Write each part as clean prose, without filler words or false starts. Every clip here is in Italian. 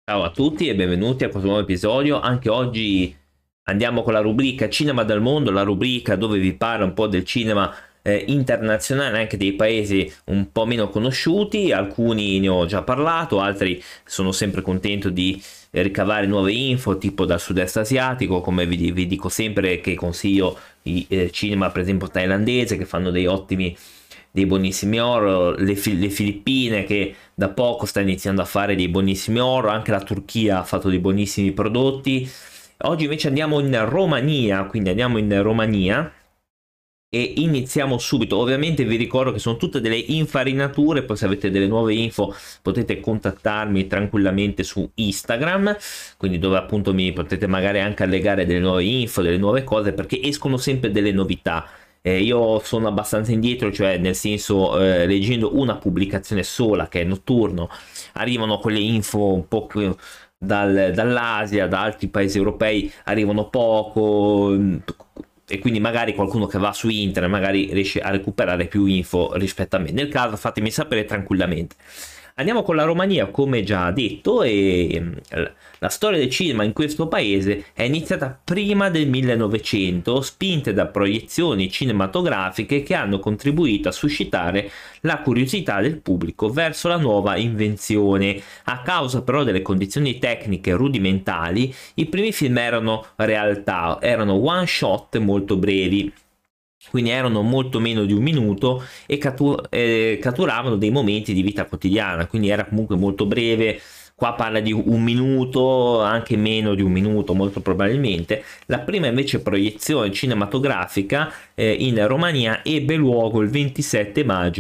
Ciao a tutti e benvenuti a questo nuovo episodio. Anche oggi andiamo con la rubrica Cinema dal mondo, la rubrica dove vi parlo un po' del cinema internazionale, anche dei paesi un po' meno conosciuti. Alcuni ne ho già parlato, altri sono sempre contento di ricavare nuove info, tipo dal sud-est asiatico, come vi dico sempre che consiglio il cinema per esempio thailandese, che fanno dei buonissimi horror, le Filippine che da poco sta iniziando a fare dei buonissimi horror, anche la Turchia ha fatto dei buonissimi prodotti. Oggi invece andiamo in Romania, quindi andiamo in Romania e iniziamo subito. Ovviamente vi ricordo che sono tutte delle infarinature, poi se avete delle nuove info potete contattarmi tranquillamente su Instagram, quindi dove appunto mi potete magari anche allegare delle nuove info, delle nuove cose, perché escono sempre delle novità. Io sono abbastanza indietro, cioè nel senso, leggendo una pubblicazione sola che è notturno, arrivano quelle info un po' dall'Asia, da altri paesi europei, arrivano poco, e quindi magari qualcuno che va su internet magari riesce a recuperare più info rispetto a me. Nel caso fatemi sapere tranquillamente. Andiamo con la Romania, come già detto, e la storia del cinema in questo paese è iniziata prima del 1900, spinte da proiezioni cinematografiche che hanno contribuito a suscitare la curiosità del pubblico verso la nuova invenzione. A causa però delle condizioni tecniche rudimentali, i primi film erano realtà, erano one shot molto brevi, quindi erano molto meno di un minuto e catturavano dei momenti di vita quotidiana, quindi era comunque molto breve. Qua parla di un minuto, anche meno di un minuto molto probabilmente. La prima invece proiezione cinematografica in Romania ebbe luogo il 27 maggio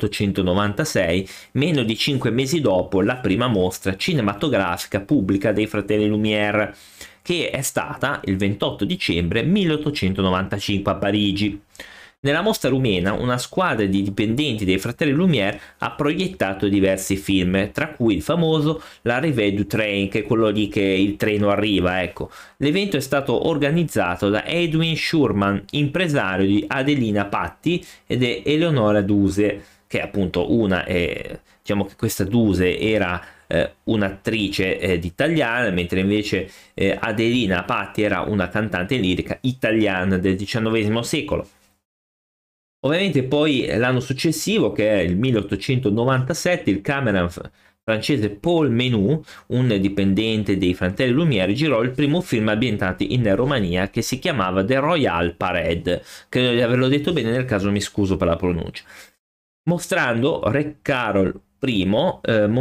1896, meno di 5 mesi dopo la prima mostra cinematografica pubblica dei fratelli Lumière, che è stata il 28 dicembre 1895 a Parigi. Nella mostra rumena una squadra di dipendenti dei fratelli Lumière ha proiettato diversi film, tra cui il famoso L'arrivée du train, che è quello lì che il treno arriva, ecco. L'evento è stato organizzato da Edwin Schurman, impresario di Adelina Patti ed Eleonora Duse, che appunto diciamo che questa Duse era un'attrice d'italiana, mentre invece Adelina Patti era una cantante lirica italiana del XIX secolo. Ovviamente poi l'anno successivo, che è il 1897, il cameraman francese Paul Menou, un dipendente dei fratelli Lumière, girò il primo film ambientato in Romania che si chiamava The Royal Parade. Credo di averlo detto bene, nel caso mi scuso per la pronuncia. Mostrando Re Carol I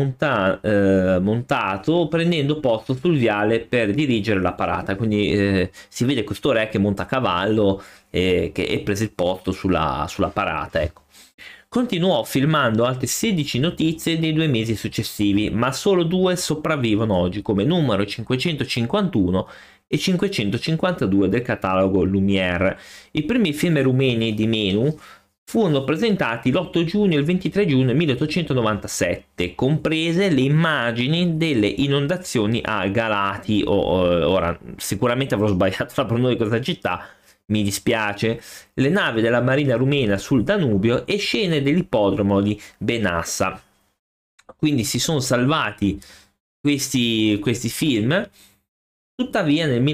montato prendendo posto sul viale per dirigere la parata, quindi si vede questo re che monta a cavallo che è preso il posto sulla parata, ecco. Continuò filmando altre 16 notizie nei 2 mesi successivi, ma solo 2 sopravvivono oggi, come numero 551 e 552 del catalogo Lumière. I primi film rumeni di Menu furono presentati l'8 giugno e il 23 giugno 1897, comprese le immagini delle inondazioni a Galati. Ora, sicuramente avrò sbagliato la pronuncia di questa città, mi dispiace, le navi della marina rumena sul Danubio e scene dell'ippodromo di Benassa. Quindi si sono salvati questi film. Tuttavia nel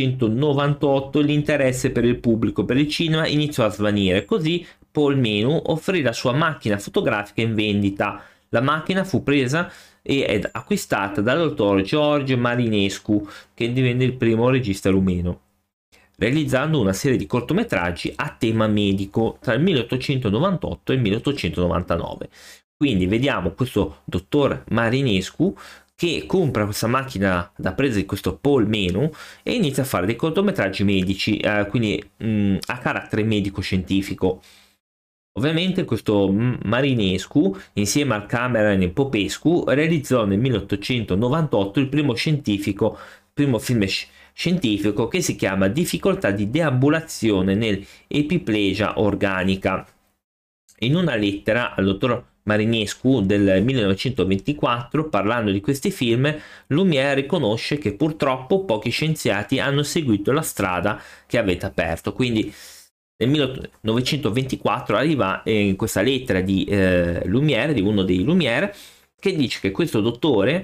1898 l'interesse per il pubblico per il cinema iniziò a svanire, così Paul Menou offrì la sua macchina fotografica in vendita. La macchina fu presa ed acquistata dal dottor George Marinescu, che divenne il primo regista rumeno, realizzando una serie di cortometraggi a tema medico tra il 1898 e il 1899. Quindi vediamo questo dottor Marinescu che compra questa macchina da presa di questo Paul Menou e inizia a fare dei cortometraggi medici, quindi a carattere medico-scientifico. Ovviamente questo Marinescu, insieme al cameraman Popescu, realizzò nel 1898 il primo film scientifico che si chiama Difficoltà di deambulazione nell'epiplegia organica. In una lettera al dottor Marinescu del 1924, parlando di questi film, Lumière riconosce che purtroppo pochi scienziati hanno seguito la strada che avete aperto. Quindi nel 1924 arriva in questa lettera di Lumière, di uno dei Lumière, che dice che questo dottore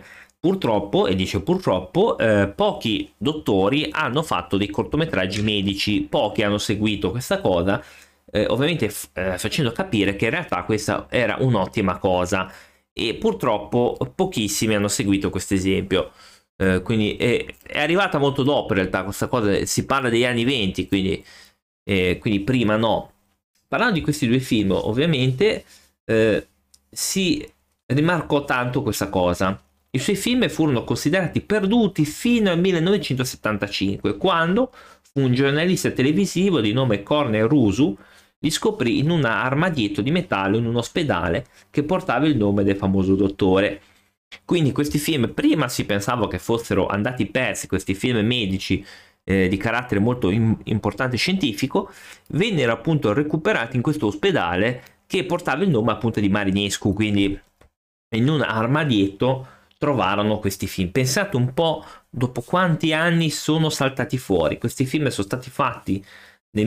purtroppo, e dice purtroppo, pochi dottori hanno fatto dei cortometraggi medici, pochi hanno seguito questa cosa, ovviamente facendo capire che in realtà questa era un'ottima cosa, e purtroppo pochissimi hanno seguito questo esempio. Quindi è arrivata molto dopo in realtà questa cosa, si parla degli anni 20, quindi prima no. Parlando di questi due film, ovviamente si rimarcò tanto questa cosa. I suoi film furono considerati perduti fino al 1975, quando un giornalista televisivo di nome Cornel Rusu li scoprì in un armadietto di metallo in un ospedale che portava il nome del famoso dottore. Quindi questi film, prima si pensava che fossero andati persi, questi film medici di carattere molto importante scientifico, vennero appunto recuperati in questo ospedale che portava il nome appunto di Marinescu, quindi in un armadietto trovarono questi film. Pensate un po' dopo quanti anni sono saltati fuori. Questi film sono stati fatti nel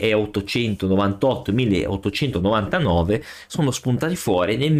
1898-1899, sono spuntati fuori nel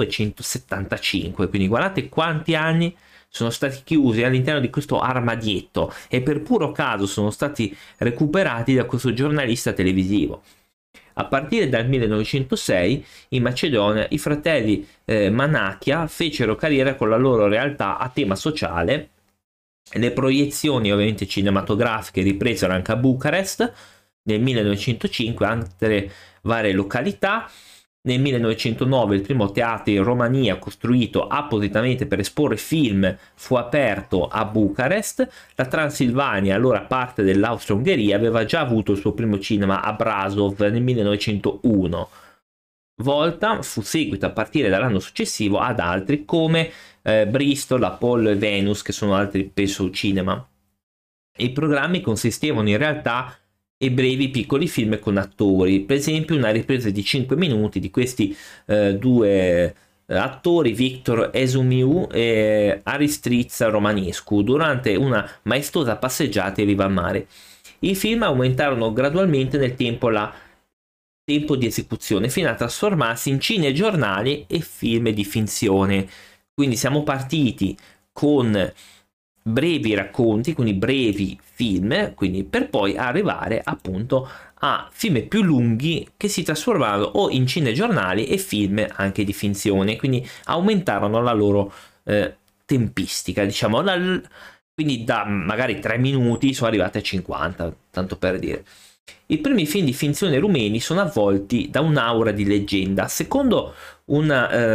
1975, quindi guardate quanti anni sono stati chiusi all'interno di questo armadietto e per puro caso sono stati recuperati da questo giornalista televisivo. A partire dal 1906 in Macedonia i fratelli Manachia fecero carriera con la loro realtà a tema sociale. Le proiezioni ovviamente cinematografiche ripresero anche a Bucarest nel 1905, altre varie località. Nel 1909 il primo teatro in Romania costruito appositamente per esporre film fu aperto a Bucarest. La Transilvania, allora parte dell'Austria-Ungheria, aveva già avuto il suo primo cinema a Brasov nel 1901. Volta fu seguito a partire dall'anno successivo ad altri come Bristol, Apollo e Venus, che sono altri penso cinema. I programmi consistevano in realtà e brevi piccoli film con attori, per esempio una ripresa di 5 minuti di questi due attori, Victor Ezumiu e Aristritsa Romanescu, durante una maestosa passeggiata in riva al mare. I film aumentarono gradualmente nel tempo tempo di esecuzione fino a trasformarsi in cinegiornali e film di finzione. Quindi siamo partiti con brevi racconti, quindi brevi film, quindi per poi arrivare appunto a film più lunghi che si trasformarono o in cinegiornali e film anche di finzione, quindi aumentarono la loro tempistica, diciamo, quindi da magari 3 minuti sono arrivati a 50, tanto per dire. I primi film di finzione rumeni sono avvolti da un'aura di leggenda. Secondo un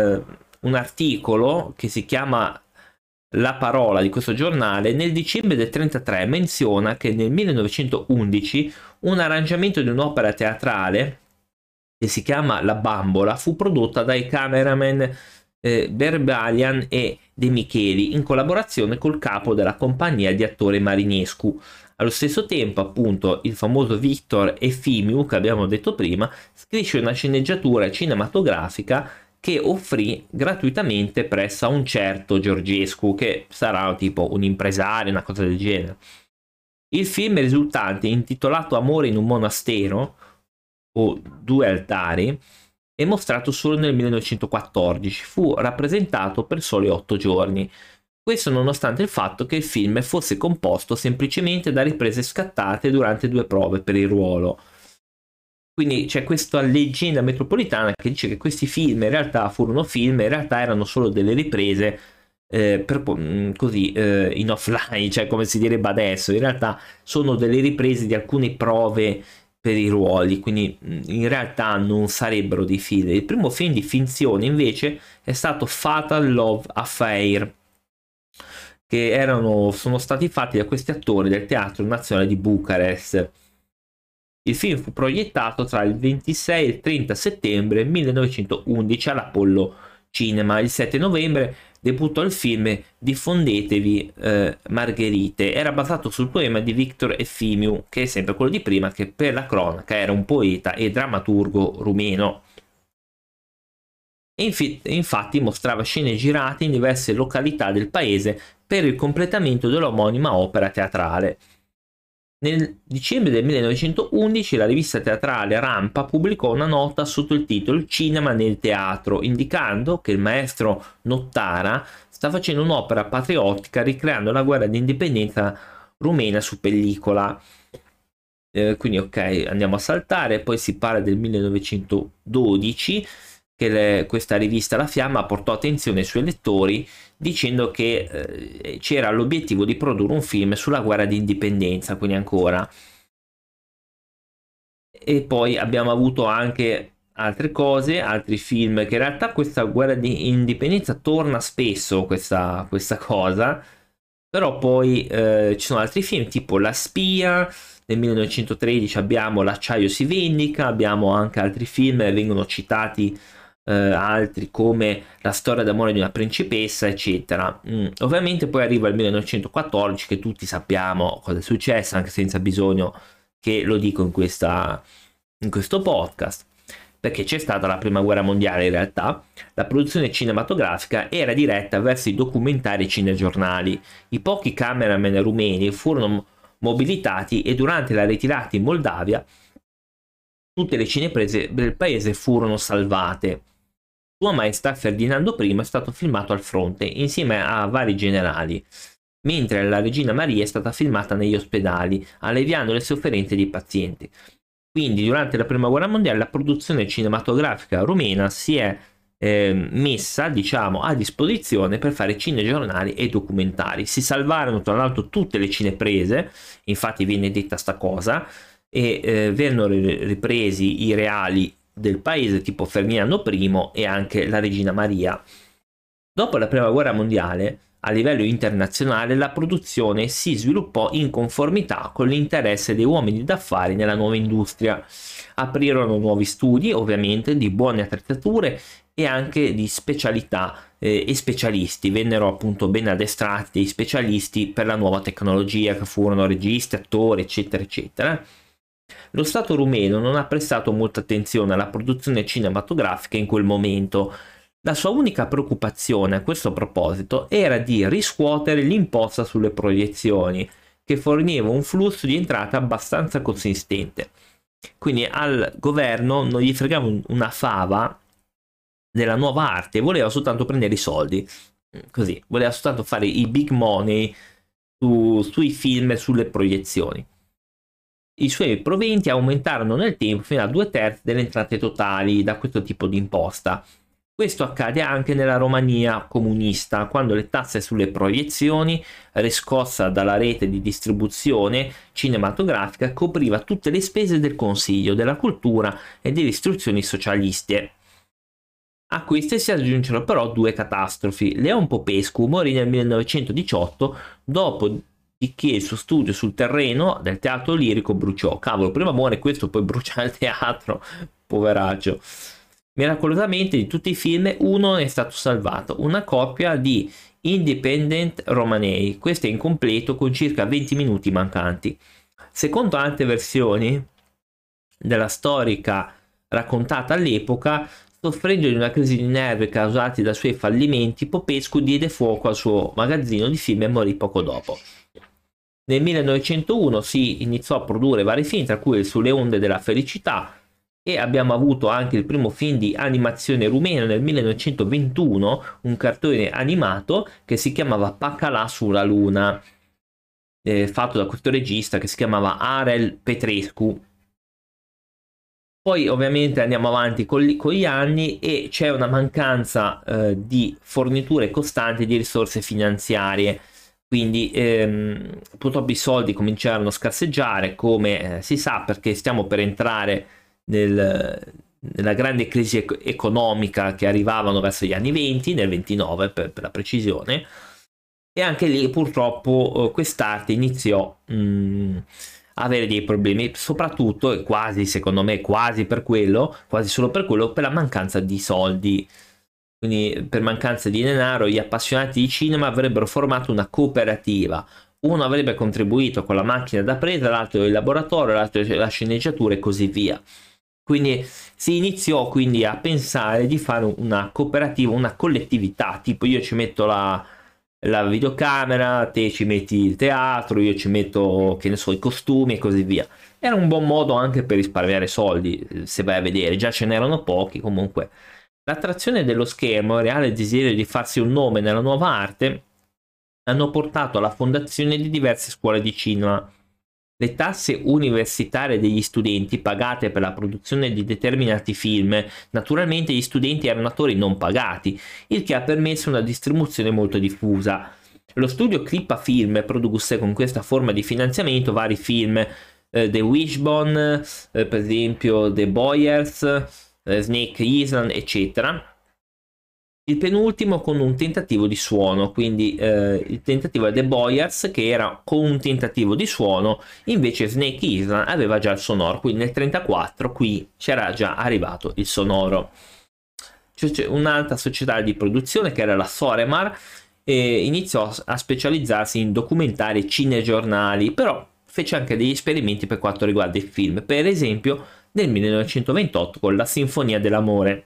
articolo che si chiama La Parola di questo giornale, nel dicembre del 1933 menziona che nel 1911 un arrangiamento di un'opera teatrale che si chiama La Bambola fu prodotta dai cameraman Berbalian e De Micheli in collaborazione col capo della compagnia di attore Marinescu. Allo stesso tempo, appunto, il famoso Victor Efimiu, che abbiamo detto prima, scrisse una sceneggiatura cinematografica che offrì gratuitamente presso a un certo Georgescu, che sarà tipo un impresario, una cosa del genere. Il film risultante, intitolato Amore in un monastero, o Due altari, è mostrato solo nel 1914, fu rappresentato per soli 8 giorni. Questo nonostante il fatto che il film fosse composto semplicemente da riprese scattate durante 2 prove per il ruolo. Quindi c'è questa leggenda metropolitana che dice che questi film in realtà furono film, in realtà erano solo delle riprese così in offline, cioè come si direbbe adesso. In realtà sono delle riprese di alcune prove per i ruoli, quindi in realtà non sarebbero dei film. Il primo film di finzione invece è stato Fatal Love Affair, che sono stati fatti da questi attori del Teatro Nazionale di Bucarest. Il film fu proiettato tra il 26 e il 30 settembre 1911 all'Apollo Cinema. Il 7 novembre debuttò il film Diffondetevi Margherite. Era basato sul poema di Victor Efimiu, che è sempre quello di prima, che per la cronaca era un poeta e drammaturgo rumeno. Infatti mostrava scene girate in diverse località del paese per il completamento dell'omonima opera teatrale. Nel dicembre del 1911 la rivista teatrale Rampa pubblicò una nota sotto il titolo Cinema nel teatro, indicando che il maestro Nottara sta facendo un'opera patriottica ricreando la guerra d'indipendenza rumena su pellicola. Quindi ok, andiamo a saltare. Poi si parla del 1912 che questa rivista La Fiamma portò attenzione ai suoi lettori dicendo che c'era l'obiettivo di produrre un film sulla guerra d'indipendenza, quindi ancora. E poi abbiamo avuto anche altre cose, altri film, che in realtà questa guerra di indipendenza torna spesso, questa cosa, però poi ci sono altri film tipo La Spia. Nel 1913 abbiamo L'acciaio si vendica, abbiamo anche altri film, vengono citati altri come La storia d'amore di una principessa, eccetera. Ovviamente poi arriva il 1914, che tutti sappiamo cosa è successo, anche senza bisogno che lo dico in questo podcast, perché c'è stata la prima guerra mondiale. In realtà la produzione cinematografica era diretta verso i documentari e i cinegiornali. I pochi cameraman rumeni furono mobilitati e durante la ritirata in Moldavia tutte le cineprese del paese furono salvate. Sua Maestà Ferdinando I è stato filmato al fronte insieme a vari generali, mentre la Regina Maria è stata filmata negli ospedali, alleviando le sofferenze dei pazienti. Quindi durante la prima guerra mondiale la produzione cinematografica rumena si è messa, diciamo, a disposizione per fare cinegiornali e documentari. Si salvarono tra l'altro tutte le cineprese, infatti viene detta sta cosa, e vennero ripresi i reali del paese tipo Ferdinando I e anche la Regina Maria. Dopo la prima guerra mondiale, a livello internazionale, la produzione si sviluppò in conformità con l'interesse dei uomini d'affari nella nuova industria. Aprirono nuovi studi, ovviamente, di buone attrezzature e anche di specialità e specialisti. Vennero appunto ben addestrati dei specialisti per la nuova tecnologia, che furono registi, attori, eccetera, eccetera. Lo Stato rumeno non ha prestato molta attenzione alla produzione cinematografica in quel momento. La sua unica preoccupazione a questo proposito era di riscuotere l'imposta sulle proiezioni, che forniva un flusso di entrata abbastanza consistente. Quindi al governo non gli fregava una fava della nuova arte, voleva soltanto prendere i soldi. Così, voleva soltanto fare i big money sui film e sulle proiezioni. I suoi proventi aumentarono nel tempo fino a 2/3 delle entrate totali da questo tipo di imposta. Questo accade anche nella Romania comunista, quando le tasse sulle proiezioni, riscossa dalla rete di distribuzione cinematografica, copriva tutte le spese del Consiglio della Cultura e delle istruzioni socialiste. A queste si aggiunsero però due catastrofi. Leon Popescu morì nel 1918 dopo che il suo studio sul terreno del teatro lirico bruciò. Cavolo, prima muore questo, poi brucia il teatro, poveraccio. Miracolosamente di tutti i film uno è stato salvato, una copia di Independent Romanei. Questo è incompleto con circa 20 minuti mancanti. Secondo altre versioni della storica raccontata all'epoca, soffrendo di una crisi di nervi causati dai suoi fallimenti, Popescu diede fuoco al suo magazzino di film e morì poco dopo. Nel 1901 si iniziò a produrre vari film, tra cui Sulle onde della felicità, e abbiamo avuto anche il primo film di animazione rumeno nel 1921, un cartone animato che si chiamava Pacalà sulla luna, fatto da questo regista che si chiamava Arel Petrescu. Poi ovviamente andiamo avanti con gli anni e c'è una mancanza di forniture costanti di risorse finanziarie, quindi purtroppo i soldi cominciarono a scarseggiare, come si sa, perché stiamo per entrare nella grande crisi economica che arrivavano verso gli anni 20, nel 29 per la precisione, e anche lì purtroppo quest'arte iniziò a avere dei problemi, soprattutto e quasi, secondo me, quasi solo per quello, per la mancanza di soldi. Quindi per mancanza di denaro gli appassionati di cinema avrebbero formato una cooperativa. Uno avrebbe contribuito con la macchina da presa, l'altro il laboratorio, l'altro la sceneggiatura e così via. Quindi si iniziò quindi a pensare di fare una cooperativa, una collettività, tipo io ci metto la videocamera, te ci metti il teatro, io ci metto, che ne so, i costumi e così via. Era un buon modo anche per risparmiare soldi, se vai a vedere, già ce n'erano pochi, comunque L'attrazione dello schermo e il reale desiderio di farsi un nome nella nuova arte hanno portato alla fondazione di diverse scuole di cinema. Le tasse universitarie degli studenti pagate per la produzione di determinati film, naturalmente gli studenti erano attori non pagati, il che ha permesso una distribuzione molto diffusa. Lo studio Clippa Film produsse con questa forma di finanziamento vari film, The Wishbone, per esempio The Boyers, Snake Island, eccetera. Il penultimo con un tentativo di suono, quindi il tentativo è The Boyers, che era con un tentativo di suono, invece Snake Island aveva già il sonoro, quindi nel 1934 qui c'era già arrivato il sonoro. C'è un'altra società di produzione che era la Soremar, e iniziò a specializzarsi in documentari e cinegiornali, però fece anche degli esperimenti per quanto riguarda il film, per esempio nel 1928 con La Sinfonia dell'amore.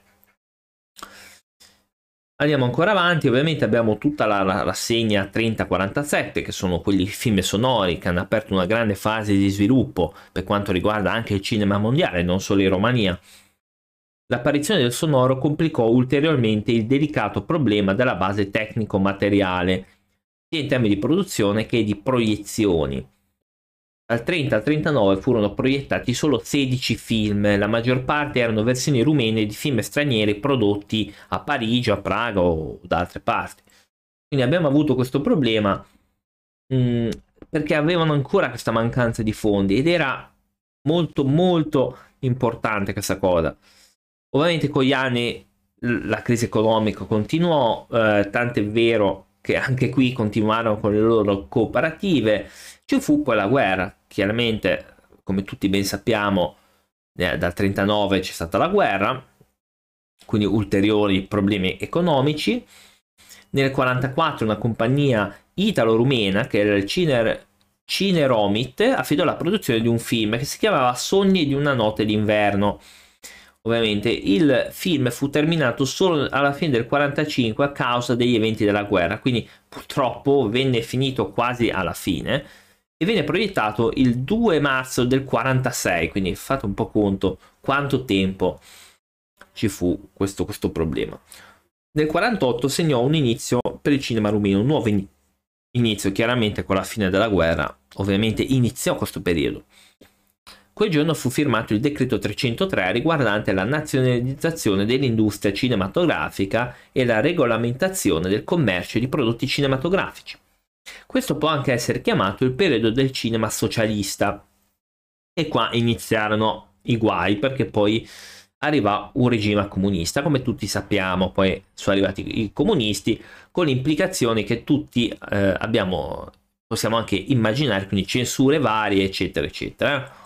Andiamo ancora avanti, ovviamente abbiamo tutta la rassegna 30-47, che sono quegli film sonori che hanno aperto una grande fase di sviluppo per quanto riguarda anche il cinema mondiale, non solo in Romania. L'apparizione del sonoro complicò ulteriormente il delicato problema della base tecnico-materiale, sia in termini di produzione che di proiezioni. Dal 30 al 39 furono proiettati solo 16 film, la maggior parte erano versioni rumene di film stranieri prodotti a Parigi, a Praga o da altre parti. Quindi abbiamo avuto questo problema perché avevano ancora questa mancanza di fondi ed era molto molto importante questa cosa. Ovviamente con gli anni la crisi economica continuò, tant'è vero che anche qui continuarono con le loro cooperative. Ci fu poi la guerra, chiaramente, come tutti ben sappiamo, dal 39 c'è stata la guerra, quindi ulteriori problemi economici. Nel 44 una compagnia italo-rumena, che era il Cineromit, affidò la produzione di un film che si chiamava Sogni di una notte d'inverno. Ovviamente il film fu terminato solo alla fine del 45 a causa degli eventi della guerra, quindi purtroppo venne finito quasi alla fine e venne proiettato il 2 marzo del 46, quindi fate un po' conto quanto tempo ci fu questo problema. Nel 48 segnò un inizio per il cinema rumeno, un nuovo inizio, chiaramente con la fine della guerra, ovviamente iniziò questo periodo. Quel giorno fu firmato il decreto 303 riguardante la nazionalizzazione dell'industria cinematografica e la regolamentazione del commercio di prodotti cinematografici. Questo può anche essere chiamato il periodo del cinema socialista. E qua iniziarono i guai, perché poi arriva un regime comunista, come tutti sappiamo. Poi sono arrivati i comunisti con le implicazioni che tutti possiamo anche immaginare, quindi censure varie, eccetera, eccetera.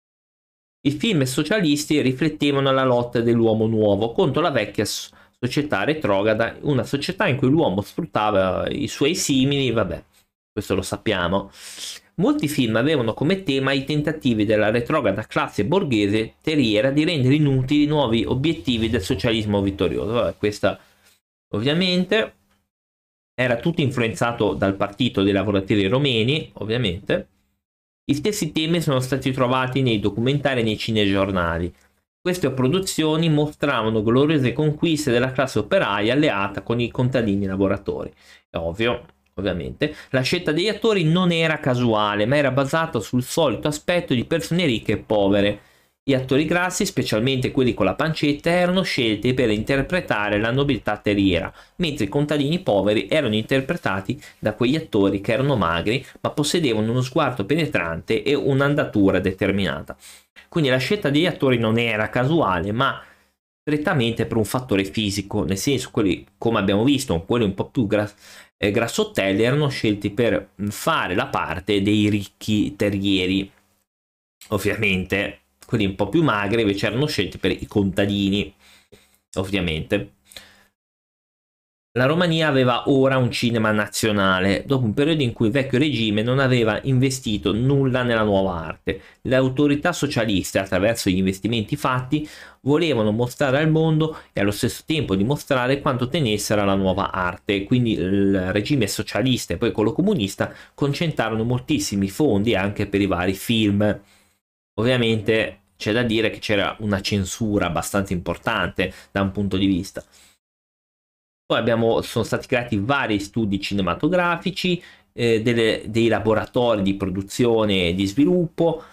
I film socialisti riflettevano la lotta dell'uomo nuovo contro la vecchia società retrograda, una società in cui l'uomo sfruttava i suoi simili, vabbè, questo lo sappiamo. Molti film avevano come tema i tentativi della retrograda classe borghese terriera di rendere inutili i nuovi obiettivi del socialismo vittorioso. Vabbè, questa ovviamente era tutto influenzato dal partito dei lavoratori romeni, ovviamente. Gli stessi temi sono stati trovati nei documentari e nei cinegiornali. Queste produzioni mostravano gloriose conquiste della classe operaia alleata con i contadini lavoratori. È ovvio, ovviamente. La scelta degli attori non era casuale, ma era basata sul solito aspetto di persone ricche e povere. Gli attori grassi, specialmente quelli con la pancetta, erano scelti per interpretare la nobiltà terriera, mentre i contadini poveri erano interpretati da quegli attori che erano magri, ma possedevano uno sguardo penetrante e un'andatura determinata. Quindi la scelta degli attori non era casuale, ma strettamente per un fattore fisico, nel senso, quelli, come abbiamo visto, quelli un po' più grassottelli, erano scelti per fare la parte dei ricchi terrieri. Ovviamente quelli un po' più magri invece erano scelti per i contadini, ovviamente. La Romania aveva ora un cinema nazionale, dopo un periodo in cui il vecchio regime non aveva investito nulla nella nuova arte. Le autorità socialiste, attraverso gli investimenti fatti, volevano mostrare al mondo e allo stesso tempo dimostrare quanto tenessero alla nuova arte. Quindi il regime socialista e poi quello comunista concentrarono moltissimi fondi anche per i vari film. Ovviamente c'è da dire che c'era una censura abbastanza importante da un punto di vista. Poi sono stati creati vari studi cinematografici, dei laboratori di produzione e di sviluppo,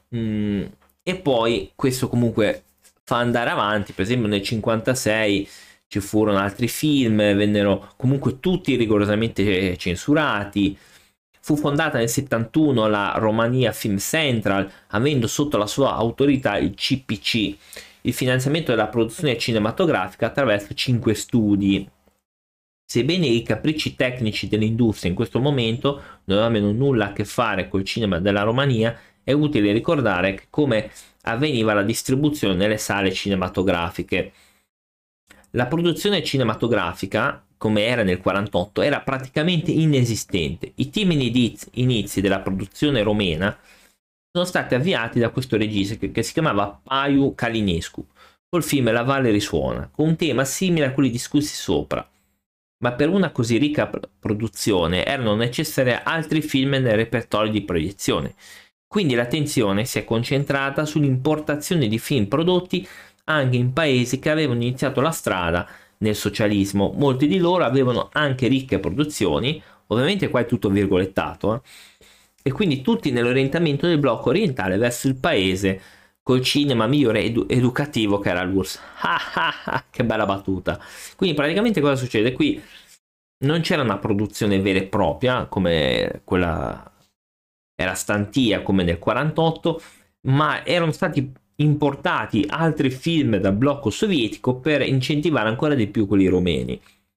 e poi questo comunque fa andare avanti. Per esempio nel 1956 ci furono altri film, vennero comunque tutti rigorosamente censurati. Fu fondata nel 71 la Romania Film Central, avendo sotto la sua autorità il CPC, il finanziamento della produzione cinematografica attraverso 5 studi. Sebbene i capricci tecnici dell'industria in questo momento non avevano nulla a che fare col cinema della Romania, è utile ricordare come avveniva la distribuzione nelle sale cinematografiche. La produzione cinematografica, come era nel 1948, era praticamente inesistente. I timidi inizi della produzione romena sono stati avviati da questo regista che si chiamava Paiu Calinescu, col film La Valle risuona, con un tema simile a quelli discussi sopra. Ma per una così ricca produzione erano necessari altri film nel repertorio di proiezione. Quindi l'attenzione si è concentrata sull'importazione di film prodotti anche in paesi che avevano iniziato la strada nel socialismo. Molti di loro avevano anche ricche produzioni, ovviamente qua è tutto virgolettato, e quindi tutti nell'orientamento del blocco orientale verso il paese col cinema migliore educativo che era l'URSS. Che bella battuta. Quindi praticamente cosa succede? Qui non c'era una produzione vera e propria come quella era stantia come nel 48, ma erano stati importati altri film dal blocco sovietico per incentivare ancora di più quelli romeni.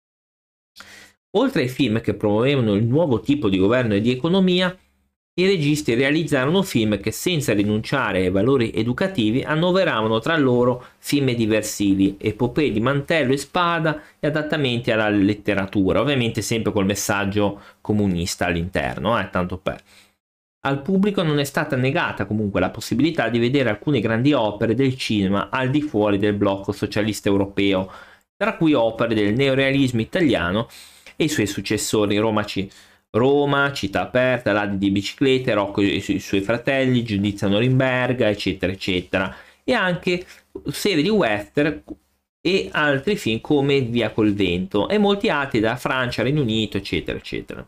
Oltre ai film che promuovevano il nuovo tipo di governo e di economia, i registi realizzarono film che, senza rinunciare ai valori educativi, annoveravano tra loro film diversivi, epopee di mantello e spada e adattamenti alla letteratura, ovviamente sempre col messaggio comunista all'interno, tanto per. Al pubblico non è stata negata comunque la possibilità di vedere alcune grandi opere del cinema al di fuori del blocco socialista europeo, tra cui opere del neorealismo italiano e i suoi successori Roma, Città Aperta, Laddi di biciclette, Rocco e i suoi fratelli, Giudizio a Norimberga, eccetera, eccetera. E anche serie di western e altri film come Via col vento e molti altri da Francia, Regno Unito, eccetera, eccetera.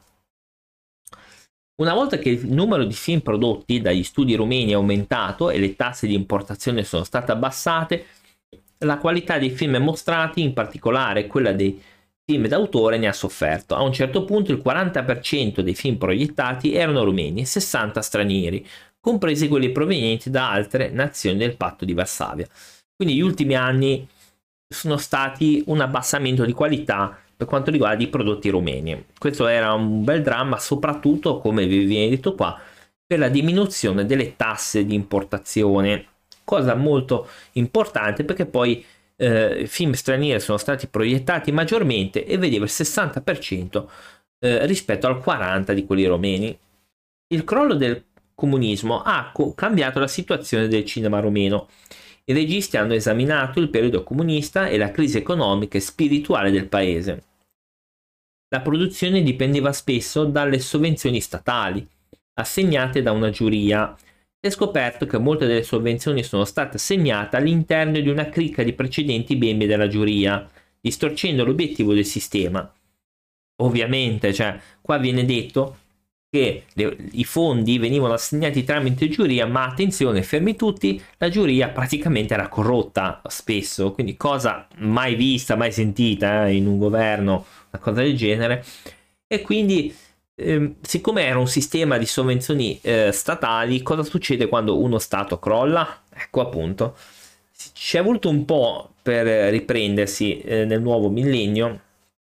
Una volta che il numero di film prodotti dagli studi rumeni è aumentato e le tasse di importazione sono state abbassate, la qualità dei film mostrati, in particolare quella dei film d'autore, ne ha sofferto. A un certo punto il 40% dei film proiettati erano rumeni e 60 stranieri, compresi quelli provenienti da altre nazioni del patto di Varsavia. Quindi gli ultimi anni sono stati un abbassamento di qualità per quanto riguarda i prodotti rumeni. Questo era un bel dramma, soprattutto, come vi viene detto qua, per la diminuzione delle tasse di importazione, cosa molto importante perché poi film stranieri sono stati proiettati maggiormente e vedeva il 60% rispetto al 40% di quelli romeni. Il crollo del comunismo ha cambiato la situazione del cinema romeno. I registi hanno esaminato il periodo comunista e la crisi economica e spirituale del paese. La produzione dipendeva spesso dalle sovvenzioni statali, assegnate da una giuria. Si è scoperto che molte delle sovvenzioni sono state assegnate all'interno di una cricca di precedenti membri della giuria, distorcendo l'obiettivo del sistema. Ovviamente, qua viene detto che i fondi venivano assegnati tramite giuria, ma attenzione, fermi tutti, la giuria praticamente era corrotta spesso, quindi cosa mai vista, mai sentita in un governo, una cosa del genere. E quindi siccome era un sistema di sovvenzioni statali, cosa succede quando uno stato crolla? Ecco appunto, ci è voluto un po' per riprendersi nel nuovo millennio,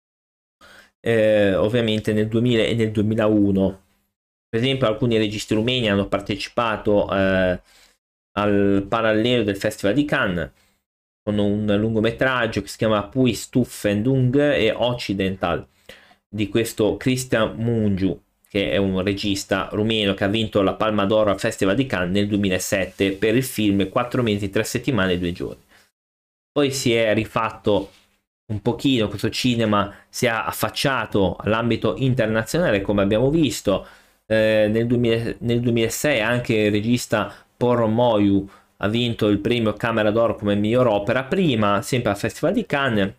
ovviamente nel 2000 e nel 2001. Per esempio alcuni registi rumeni hanno partecipato al parallelo del Festival di Cannes con un lungometraggio che si chiama Pui Stuffendung e Occidental di questo Cristian Mungiu, che è un regista rumeno che ha vinto la Palma d'Oro al Festival di Cannes nel 2007 per il film 4 mesi, 3 settimane e 2 giorni. Poi si è rifatto un pochino, questo cinema si è affacciato all'ambito internazionale, come abbiamo visto. Nel 2006 anche il regista Poromoiu ha vinto il premio Camera d'Oro come miglior opera prima, sempre al Festival di Cannes.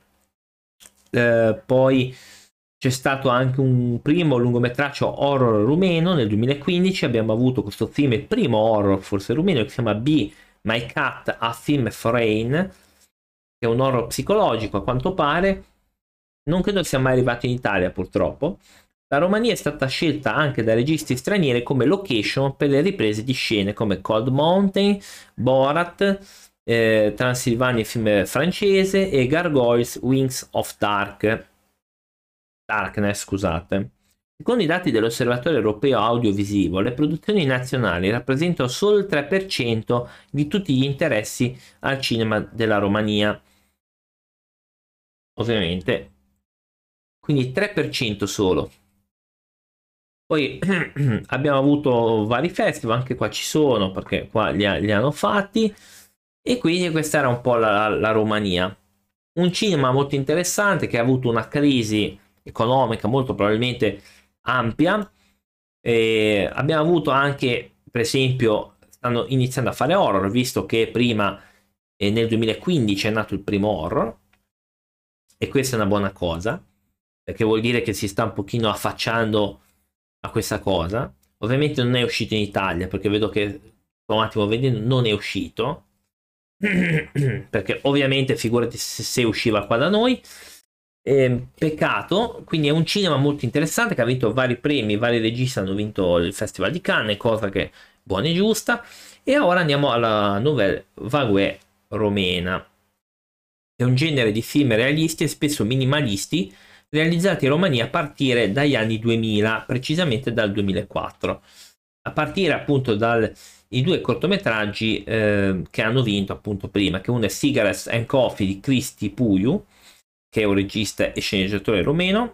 Poi c'è stato anche un primo lungometraggio horror rumeno nel 2015, abbiamo avuto questo film, il primo horror forse rumeno, che si chiama Be My Cat a Film Foreign, che è un horror psicologico a quanto pare, non credo sia mai arrivato in Italia purtroppo. La Romania è stata scelta anche da registi stranieri come location per le riprese di scene come Cold Mountain, Borat, Transilvania film francese e Gargoyles Wings of Darkness, scusate. Secondo i dati dell'Osservatorio Europeo Audiovisivo, le produzioni nazionali rappresentano solo il 3% di tutti gli interessi al cinema della Romania. Ovviamente. Quindi 3% solo. Poi abbiamo avuto vari festival, anche qua ci sono, perché qua li hanno fatti. E quindi questa era un po' la Romania. Un cinema molto interessante che ha avuto una crisi economica molto probabilmente ampia. Abbiamo avuto anche, per esempio, stanno iniziando a fare horror, visto che prima nel 2015 è nato il primo horror, e questa è una buona cosa, perché vuol dire che si sta un pochino affacciando a questa cosa. Ovviamente non è uscito in Italia, perché vedo che un attimo vedendo non è uscito, perché ovviamente figurati se usciva qua da noi. Peccato. Quindi è un cinema molto interessante che ha vinto vari premi, vari registi hanno vinto il Festival di Cannes, cosa che è buona e giusta. E ora andiamo alla Nouvelle Vague romena. È un genere di film realisti e spesso minimalisti realizzati in Romania a partire dagli anni 2000, precisamente dal 2004, a partire appunto dai due cortometraggi che hanno vinto appunto prima, che uno è Cigarettes and Coffee di Cristi Puiu, che è un regista e sceneggiatore romeno,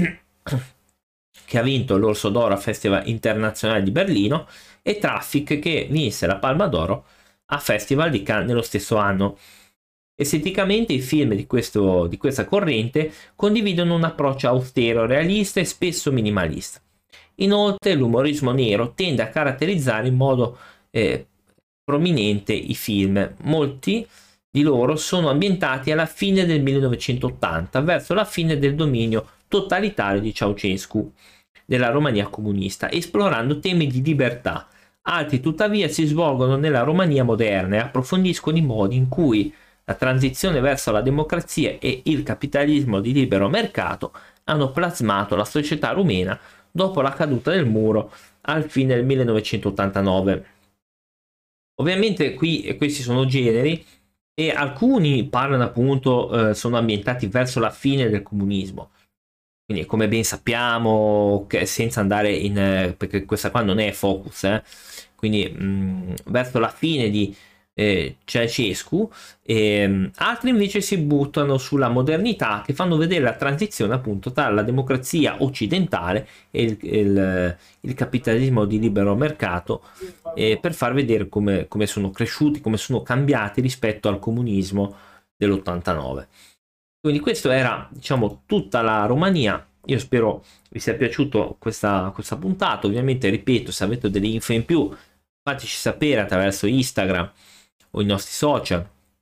che ha vinto l'Orso d'Oro al Festival Internazionale di Berlino, e Traffic, che vinse la Palma d'Oro a Festival di Cannes nello stesso anno. Esteticamente i film di questa corrente condividono un approccio austero, realista e spesso minimalista. Inoltre l'umorismo nero tende a caratterizzare in modo prominente i film. Molti di loro sono ambientati alla fine del 1980, verso la fine del dominio totalitario di Ceausescu della Romania comunista, esplorando temi di libertà. Altri tuttavia si svolgono nella Romania moderna e approfondiscono i modi in cui la transizione verso la democrazia e il capitalismo di libero mercato hanno plasmato la società rumena dopo la caduta del muro al fine del 1989. Ovviamente qui questi sono generi e alcuni parlano appunto, sono ambientati verso la fine del comunismo. Quindi come ben sappiamo, senza andare in... perché questa qua non è focus, quindi verso la fine di Ceausescu, altri invece si buttano sulla modernità, che fanno vedere la transizione appunto tra la democrazia occidentale e il capitalismo di libero mercato, per far vedere come sono cresciuti, come sono cambiati rispetto al comunismo dell'89. Quindi questo era, diciamo, tutta la Romania. Io spero vi sia piaciuto questa puntata. Ovviamente, ripeto, se avete delle info in più, fateci sapere attraverso Instagram o i nostri social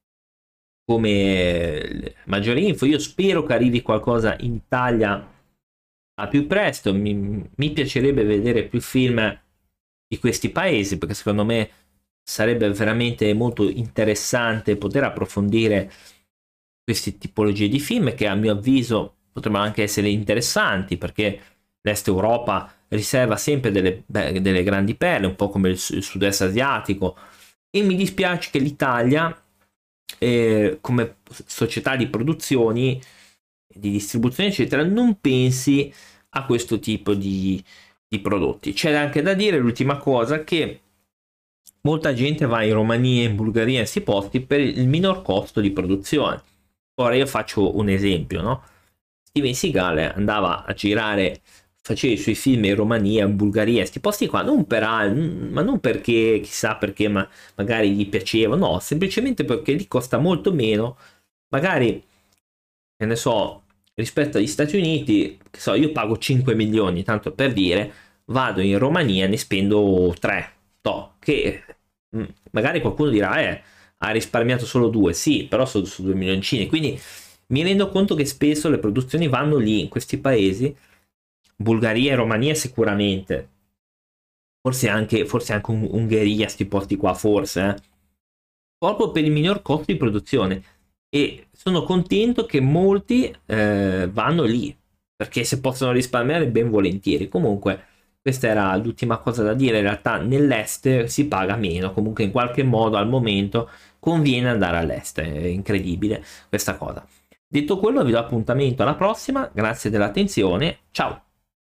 come maggiori info. Io spero che arrivi qualcosa in Italia a più presto. Mi piacerebbe vedere più film di questi paesi, perché secondo me sarebbe veramente molto interessante poter approfondire queste tipologie di film, che a mio avviso potrebbero anche essere interessanti, perché l'Est Europa riserva sempre delle grandi perle, un po' come il sud-est asiatico, e mi dispiace che l'Italia, come società di produzioni, di distribuzione eccetera, non pensi a questo tipo di prodotti. C'è anche da dire, l'ultima cosa, che molta gente va in Romania e in Bulgaria, in questi posti, per il minor costo di produzione. Ora io faccio un esempio, no? Steven Seagal andava a girare, faceva i suoi film in Romania, in Bulgaria, questi posti qua, ma non perché, chissà perché, ma magari gli piaceva, no, semplicemente perché lì costa molto meno, magari, che ne so, rispetto agli Stati Uniti, che so, io pago 5 milioni, tanto per dire, vado in Romania, ne spendo 3, che magari qualcuno dirà, ha risparmiato solo 2, sì, però sono su 2 milioncini, quindi mi rendo conto che spesso le produzioni vanno lì, in questi paesi, Bulgaria e Romania sicuramente, forse anche Ungheria, sti posti qua, forse, proprio per il miglior costo di produzione. E sono contento che molti vanno lì, perché se possono risparmiare ben volentieri. Comunque, questa era l'ultima cosa da dire. In realtà nell'est si paga meno, comunque in qualche modo al momento conviene andare all'est. È incredibile questa cosa. Detto quello, vi do appuntamento alla prossima, grazie dell'attenzione, ciao!